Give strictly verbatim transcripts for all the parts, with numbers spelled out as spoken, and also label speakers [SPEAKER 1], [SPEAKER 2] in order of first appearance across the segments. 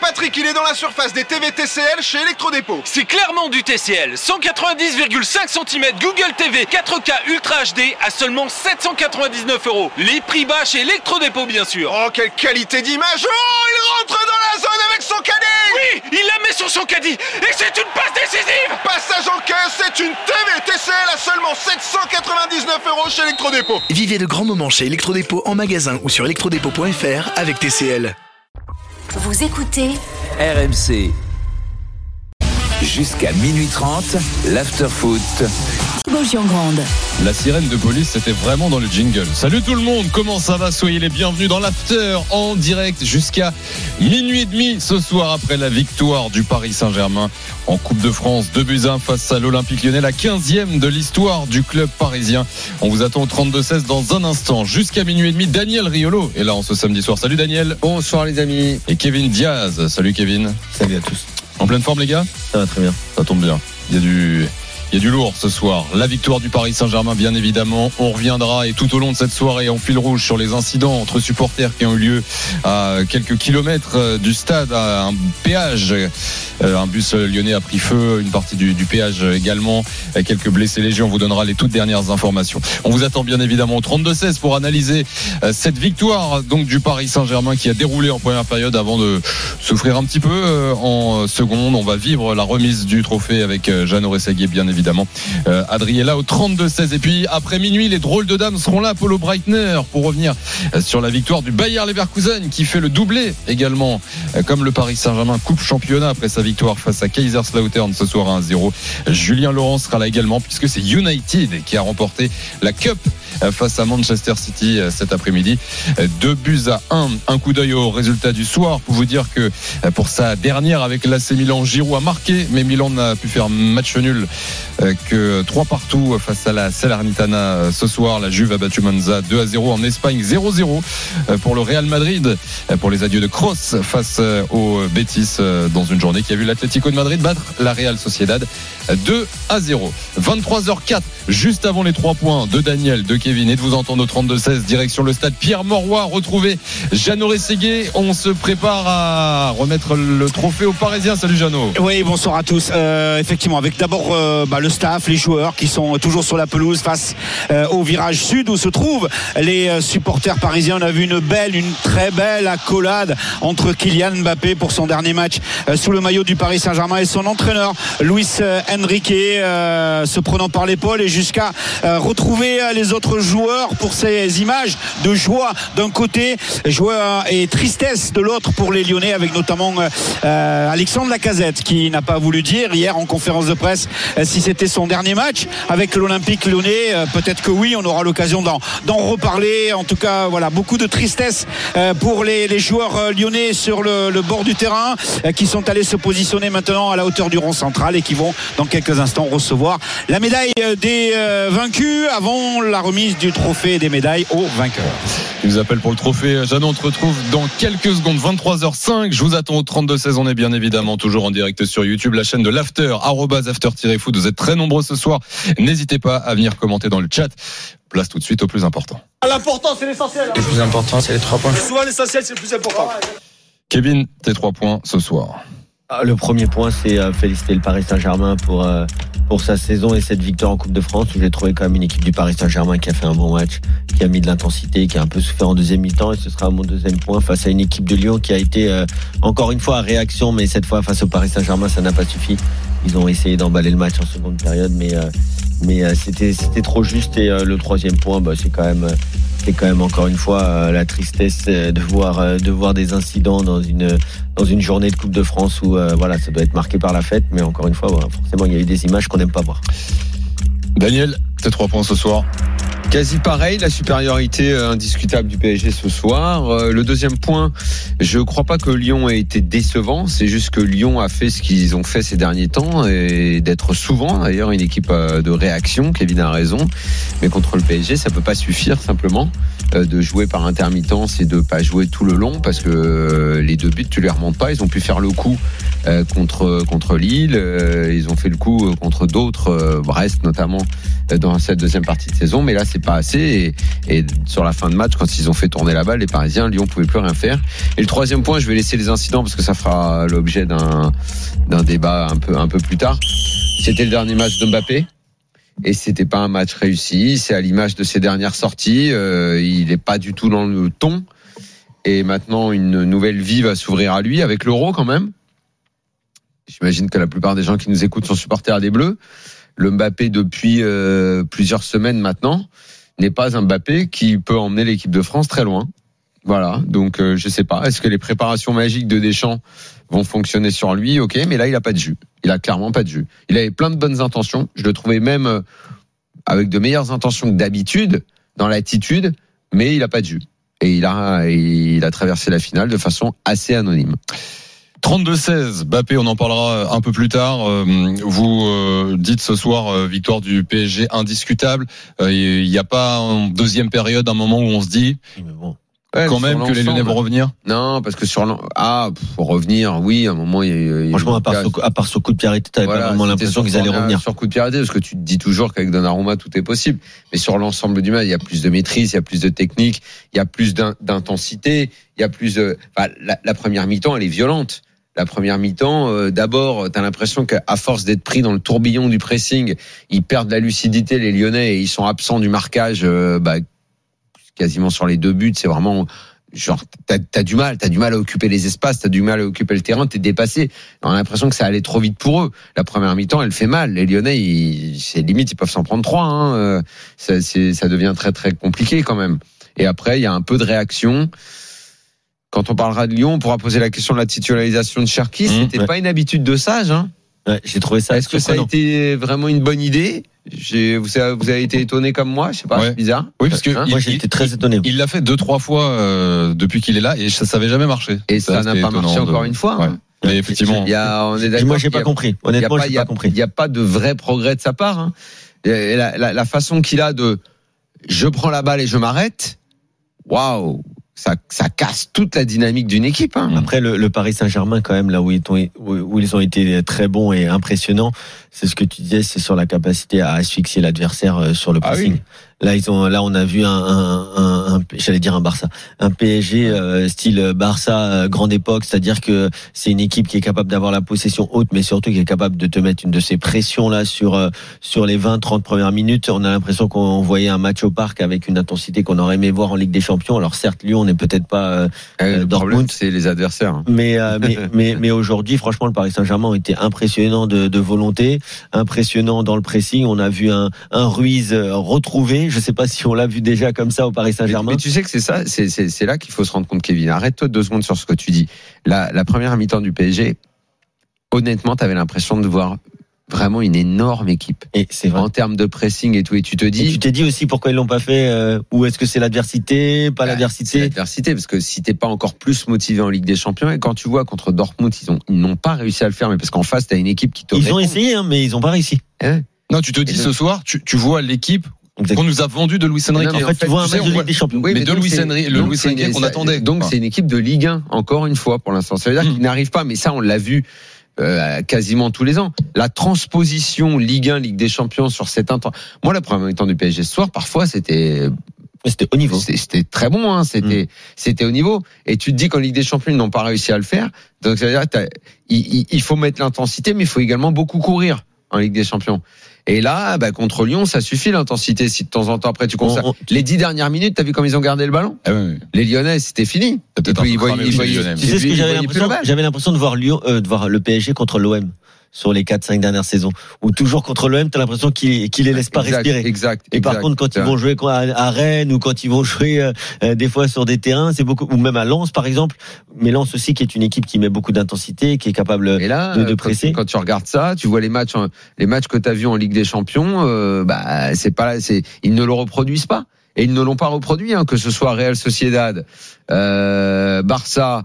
[SPEAKER 1] Patrick, il est dans la surface des T V T C L chez Electrodépôt.
[SPEAKER 2] C'est clairement du T C L. cent quatre-vingt-dix virgule cinq centimètres Google T V quatre K Ultra H D à seulement sept cent quatre-vingt-dix-neuf euros. Les prix bas chez Electrodépôt, bien sûr.
[SPEAKER 1] Oh, quelle qualité d'image! Oh, il rentre dans la zone avec son caddie!
[SPEAKER 2] Oui, il la met sur son caddie et c'est une passe décisive!
[SPEAKER 1] Passage en caisse, c'est une T V T C L à seulement sept cent quatre-vingt-dix-neuf euros chez Electrodépôt.
[SPEAKER 3] Vivez de grands moments chez Electrodépôt en magasin ou sur electrodépôt point f r avec T C L.
[SPEAKER 4] Vous écoutez
[SPEAKER 5] R M C. Jusqu'à minuit trente, l'after-foot.
[SPEAKER 4] Grande.
[SPEAKER 6] La sirène de police, c'était vraiment dans le jingle. Salut tout le monde, comment ça va? Soyez les bienvenus dans l'after en direct jusqu'à minuit et demi ce soir après la victoire du Paris Saint-Germain en Coupe de France. deux buts à un face à l'Olympique Lyonnais, la quinzième de l'histoire du club parisien. On vous attend au trente-deux seize dans un instant. Jusqu'à minuit et demi, Daniel Riolo est là en ce samedi soir. Salut Daniel.
[SPEAKER 7] Bonsoir les amis.
[SPEAKER 6] Et Kevin Diaz. Salut Kevin.
[SPEAKER 7] Salut à tous.
[SPEAKER 6] En pleine forme les gars?
[SPEAKER 7] Ça va très bien.
[SPEAKER 6] Ça tombe bien. Il y a du... Il y a du lourd ce soir. La victoire du Paris Saint-Germain, bien évidemment. On reviendra et tout au long de cette soirée en fil rouge sur les incidents entre supporters qui ont eu lieu à quelques kilomètres du stade, à un péage. Un bus lyonnais a pris feu, une partie du, du péage également. Quelques blessés légers. On vous donnera les toutes dernières informations. On vous attend bien évidemment au trente-deux seize pour analyser cette victoire donc du Paris Saint-Germain qui a déroulé en première période avant de souffrir un petit peu en seconde. On va vivre la remise du trophée avec Jeannot Rességuier, bien évidemment. Évidemment, euh, Adrien est là au trente-deux seize. Et puis après minuit, les drôles de dames seront là. Paulo Breitner pour revenir sur la victoire du Bayer Leverkusen qui fait le doublé également, comme le Paris Saint-Germain coupe championnat après sa victoire face à Kaiserslautern ce soir à un zéro. Julien Laurent sera là également puisque c'est United qui a remporté la Cup face à Manchester City cet après-midi. Deux buts à un. Un coup d'œil au résultat du soir pour vous dire que pour sa dernière avec l'A C Milan, Giroud a marqué, mais Milan n'a pu faire match nul que trois partout face à la Salernitana ce soir. La Juve a battu Monza deux à zéro en Espagne, zéro zéro pour le Real Madrid pour les adieux de Kroos face au Betis dans une journée qui a vu l'Atlético de Madrid battre la Real Sociedad deux à zéro. vingt-trois heures quatre, juste avant les trois points de Daniel, de Kevin et de vous entendre au trente-deux seize, direction le stade Pierre-Mauroy, retrouver Jeannot Rességuier. On se prépare à remettre le trophée aux Parisiens. Salut Jeannot.
[SPEAKER 8] Oui, bonsoir à tous. Euh, effectivement, avec d'abord euh, bah, le staff, les joueurs qui sont toujours sur la pelouse face euh, au virage sud où se trouvent les euh, supporters parisiens. On a vu une belle, une très belle accolade entre Kylian Mbappé pour son dernier match euh, sous le maillot du Paris Saint-Germain et son entraîneur Luis euh, Enrique euh, se prenant par l'épaule et jusqu'à euh, retrouver euh, les autres joueurs pour ces images de joie d'un côté, joie et tristesse de l'autre pour les Lyonnais, avec notamment euh, Alexandre Lacazette qui n'a pas voulu dire hier en conférence de presse euh, si c'était son dernier match avec l'Olympique Lyonnais. Euh, peut-être que oui, on aura l'occasion d'en, d'en reparler. En tout cas, voilà, beaucoup de tristesse euh, pour les, les joueurs euh, lyonnais sur le, le bord du terrain euh, qui sont allés se positionner maintenant à la hauteur du rond central et qui vont dans quelques instants recevoir la médaille des euh, vaincus avant la remise du trophée des médailles aux vainqueurs.
[SPEAKER 6] Je vous appelle pour le trophée. Jeannot, on te retrouve dans quelques secondes. vingt-trois heures cinq. Je vous attends au trente-deux seize. On est bien évidemment toujours en direct sur YouTube, la chaîne de l'After, arobase after-foot. Vous êtes très nombreux ce soir. N'hésitez pas à venir commenter dans le chat. Place tout de suite au plus important.
[SPEAKER 9] L'important, c'est l'essentiel.
[SPEAKER 7] Le plus important, c'est les trois points.
[SPEAKER 9] Souvent, l'essentiel, c'est le plus important.
[SPEAKER 6] Kevin, tes trois points ce soir.
[SPEAKER 7] Le premier point, c'est féliciter le Paris Saint-Germain pour, euh, pour sa saison et cette victoire en Coupe de France où j'ai trouvé quand même une équipe du Paris Saint-Germain qui a fait un bon match, qui a mis de l'intensité, qui a un peu souffert en deuxième mi-temps, et ce sera mon deuxième point face à une équipe de Lyon qui a été euh, encore une fois à réaction, mais cette fois face au Paris Saint-Germain ça n'a pas suffi. Ils ont essayé d'emballer le match en seconde période, mais, euh, mais euh, c'était, c'était trop juste. Et euh, le troisième point, bah, c'est quand même... Euh, c'est quand même encore une fois euh, la tristesse euh, de voir euh, de voir des incidents dans une dans une journée de Coupe de France où euh, voilà, ça doit être marqué par la fête, mais encore une fois voilà, forcément il y a eu des images qu'on n'aime pas voir.
[SPEAKER 6] Daniel, tes trois points ce soir.
[SPEAKER 10] Quasi pareil, la supériorité indiscutable du P S G ce soir. Euh, le deuxième point, je crois pas que Lyon ait été décevant, c'est juste que Lyon a fait ce qu'ils ont fait ces derniers temps et d'être souvent d'ailleurs une équipe de réaction. Kevin a raison, mais contre le P S G ça peut pas suffire simplement euh, de jouer par intermittence et de pas jouer tout le long, parce que euh, les deux buts tu les remontes pas. Ils ont pu faire le coup euh, contre contre Lille, euh, ils ont fait le coup contre d'autres, euh, Brest notamment, euh, dans cette deuxième partie de saison, mais là c'est pas assez. Et, et sur la fin de match, quand ils ont fait tourner la balle, les Parisiens, Lyon pouvaient plus rien faire. Et le troisième point, je vais laisser les incidents parce que ça fera l'objet d'un, d'un débat un peu, un peu plus tard. C'était le dernier match de Mbappé. Et c'était pas un match réussi. C'est à l'image de ses dernières sorties. Euh, il est pas du tout dans le ton. Et maintenant, une nouvelle vie va s'ouvrir à lui avec l'Euro quand même. J'imagine que la plupart des gens qui nous écoutent sont supporters des Bleus. Le Mbappé depuis euh, plusieurs semaines maintenant n'est pas un Mbappé qui peut emmener l'équipe de France très loin. Voilà, donc euh, je sais pas. Est-ce que les préparations magiques de Deschamps vont fonctionner sur lui? Ok, mais là il a pas de jus. Il a clairement pas de jus. Il avait plein de bonnes intentions. Je le trouvais même euh, avec de meilleures intentions que d'habitude dans l'attitude, mais il a pas de jus. Et il a, il a traversé la finale de façon assez anonyme.
[SPEAKER 6] trente-deux seize, Mbappé, on en parlera un peu plus tard. Vous euh, dites ce soir euh, victoire du P S G indiscutable. Il euh, n'y a pas en deuxième période un moment où on se dit
[SPEAKER 10] ouais,
[SPEAKER 6] quand même que les Lyonnais vont revenir? Non, parce que sur l'en... ah pour revenir, oui, à un moment il y a, il y a
[SPEAKER 7] franchement à part, ce, à part ce coup de pied arrêté, t'avais
[SPEAKER 10] voilà,
[SPEAKER 7] pas vraiment l'impression qu'ils allaient revenir.
[SPEAKER 10] Sur coup de pied arrêté, parce que tu te dis toujours qu'avec Donnarumma tout est possible, mais sur l'ensemble du match, il y a plus de maîtrise, il y a plus de technique, il y a plus d'intensité, il y a plus de... enfin, la, la première mi-temps elle est violente. La première mi-temps, euh, d'abord, t'as l'impression qu'à force d'être pris dans le tourbillon du pressing, ils perdent la lucidité, les Lyonnais, et ils sont absents du marquage, euh, bah, quasiment sur les deux buts. C'est vraiment, genre, t'as, t'as du mal, t'as du mal à occuper les espaces, t'as du mal à occuper le terrain, t'es dépassé. On a l'impression que ça allait trop vite pour eux. La première mi-temps, elle fait mal. Les Lyonnais, ils, c'est limite, ils peuvent s'en prendre trois. Hein. Ça, c'est, ça devient très très compliqué quand même. Et après, il y a un peu de réaction. Quand on parlera de Lyon, on pourra poser la question de la titularisation de Cherki. Mmh, C'était ouais. pas une habitude de sage. Hein.
[SPEAKER 7] Ouais, j'ai trouvé ça.
[SPEAKER 10] Est-ce que ça a été vraiment une bonne idée? J'ai, vous, avez, vous avez été étonné comme moi? Je sais pas, ouais. C'est bizarre.
[SPEAKER 6] Oui, parce que
[SPEAKER 7] hein
[SPEAKER 6] il,
[SPEAKER 7] moi j'ai été très étonné.
[SPEAKER 6] Il l'a fait deux, trois fois euh, depuis qu'il est là et ça n'avait jamais marché.
[SPEAKER 10] Et ça, ça n'a pas marché de... encore une fois. Ouais.
[SPEAKER 6] Hein. Mais effectivement.
[SPEAKER 10] Il y a, on est
[SPEAKER 7] moi j'ai pas compris. Honnêtement, j'ai pas compris.
[SPEAKER 10] Il n'y a pas de vrai progrès de sa part. Hein. La, la, la façon qu'il a de, je prends la balle et je m'arrête. Waouh. Ça, ça casse toute la dynamique d'une équipe. Hein.
[SPEAKER 7] Après, le, le Paris Saint-Germain, quand même, là où ils, ont, où ils ont été très bons et impressionnants, c'est ce que tu disais, c'est sur la capacité à asphyxier l'adversaire sur le pressing. Ah oui. Là, ils ont, là, on a vu un, un, un, un j'allais dire un Barça, un P S G euh, style Barça euh, grande époque, c'est-à-dire que c'est une équipe qui est capable d'avoir la possession haute, mais surtout qui est capable de te mettre une de ces pressions là sur euh, sur les vingt trente premières minutes. On a l'impression qu'on voyait un match au parc avec une intensité qu'on aurait aimé voir en Ligue des Champions. Alors certes, Lyon n'est peut-être pas euh,
[SPEAKER 10] euh, le Dortmund, problème, c'est les adversaires. Hein.
[SPEAKER 7] Mais euh, mais mais mais aujourd'hui, franchement, le Paris Saint-Germain a été impressionnant de, de volonté, impressionnant dans le pressing. On a vu un un Ruiz retrouvé. Je sais pas si on l'a vu déjà comme ça au Paris Saint-Germain.
[SPEAKER 10] Mais, mais tu sais que c'est ça, c'est, c'est, c'est là qu'il faut se rendre compte, Kevin. Arrête-toi deux secondes sur ce que tu dis. La, la première mi-temps du P S G, honnêtement, t'avais l'impression de voir vraiment une énorme équipe.
[SPEAKER 7] Et c'est vrai.
[SPEAKER 10] En termes de pressing et tout. Et tu te dis.
[SPEAKER 7] Et tu t'es dit aussi pourquoi ils l'ont pas fait, euh, ou est-ce que c'est l'adversité, pas bah, l'adversité?
[SPEAKER 10] C'est l'adversité, parce que si t'es pas encore plus motivé en Ligue des Champions, et quand tu vois contre Dortmund, ils ont, ils n'ont pas réussi à le faire, mais parce qu'en face, t'as une équipe qui te
[SPEAKER 7] Ils
[SPEAKER 10] répond.
[SPEAKER 7] ont essayé, hein, mais ils ont pas réussi.
[SPEAKER 10] Hein
[SPEAKER 6] non, tu te dis ce soir, tu, tu vois l'équipe qu'on nous a vendu de Luis Enrique.
[SPEAKER 7] En fait, tu vois un match de Ligue des Champions.
[SPEAKER 6] Oui, mais, mais de Luis Enrique, le Luis Enrique qu'on attendait.
[SPEAKER 10] Donc c'est une équipe de Ligue un, encore une fois, pour l'instant. Ça veut dire mmh. qu'ils n'arrivent pas, mais ça, on l'a vu euh, quasiment tous les ans. La transposition Ligue un, Ligue des Champions sur cet temps. Moi, la première mi-temps du P S G ce soir, parfois, c'était...
[SPEAKER 7] C'était au niveau.
[SPEAKER 10] C'était, c'était très bon, hein. C'était, mmh. c'était au niveau. Et tu te dis qu'en Ligue des Champions, ils n'ont pas réussi à le faire. Donc ça veut dire qu'il il faut mettre l'intensité, mais il faut également beaucoup courir en Ligue des Champions. Et là, bah, contre Lyon, ça suffit l'intensité. Si de temps en temps, après, tu consacres. Les dix dernières minutes, t'as vu comme ils ont gardé le ballon? Ah oui, oui. Les Lyonnais, c'était fini.
[SPEAKER 6] Puis, ils voyaient, ils voyaient,
[SPEAKER 7] tu sais ce que j'avais l'impression? J'avais l'impression de voir Lyon, euh, de voir le P S G contre l'O M. Sur les quatre cinq dernières saisons, ou toujours contre l'O M, t'as l'impression qu'ils qu'il les laissent pas
[SPEAKER 10] exact,
[SPEAKER 7] respirer.
[SPEAKER 10] Exact.
[SPEAKER 7] Et par
[SPEAKER 10] exact,
[SPEAKER 7] contre, quand ils vont jouer à Rennes ou quand ils vont jouer euh, des fois sur des terrains, c'est beaucoup, ou même à Lens par exemple. Mais Lens aussi, qui est une équipe qui met beaucoup d'intensité, qui est capable et là, de, de presser.
[SPEAKER 10] Quand, quand tu regardes ça, tu vois les matchs, les matchs que t'as vus en Ligue des Champions, euh, bah c'est pas, c'est ils ne le reproduisent pas. Et ils ne l'ont pas reproduit, hein, que ce soit Real Sociedad, euh, Barça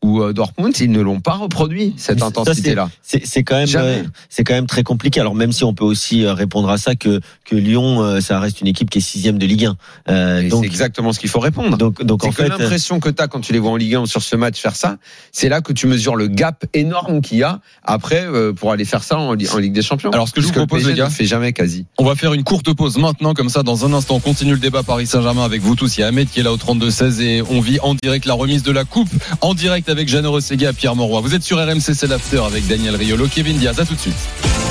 [SPEAKER 10] ou euh, Dortmund, ils ne l'ont pas reproduit cette
[SPEAKER 7] Ça,
[SPEAKER 10] intensité-là.
[SPEAKER 7] C'est, c'est, c'est quand même,
[SPEAKER 10] Jamais.
[SPEAKER 7] euh, c'est quand même très compliqué. Alors même si on peut aussi euh, répondre à ça que que Lyon, euh, ça reste une équipe qui est sixième de Ligue un. Euh,
[SPEAKER 10] Et
[SPEAKER 7] donc
[SPEAKER 10] c'est exactement ce qu'il faut répondre.
[SPEAKER 7] donc donc
[SPEAKER 10] C'est
[SPEAKER 7] en
[SPEAKER 10] que
[SPEAKER 7] fait,
[SPEAKER 10] l'impression que tu as quand tu les vois en Ligue un sur ce match faire ça, c'est là que tu mesures le gap énorme qu'il y a après euh, pour aller faire ça en, Li- en Ligue des Champions.
[SPEAKER 6] Alors, ce que je vous
[SPEAKER 10] Parce
[SPEAKER 6] propose,
[SPEAKER 10] le P S G
[SPEAKER 6] les gars,
[SPEAKER 10] ne fait jamais quasi.
[SPEAKER 6] on va faire une courte pause maintenant, comme ça, dans un instant, on continue le débat Paris Saint-Germain avec vous tous. Il y a Ahmed qui est là au trente-deux seize et on vit en direct la remise de la coupe, en direct avec Jeannot Rességuier à Pierre Mauroy. Vous êtes sur R M C, c'est l'after avec Daniel Riolo, Kevin Diaz. À tout de suite.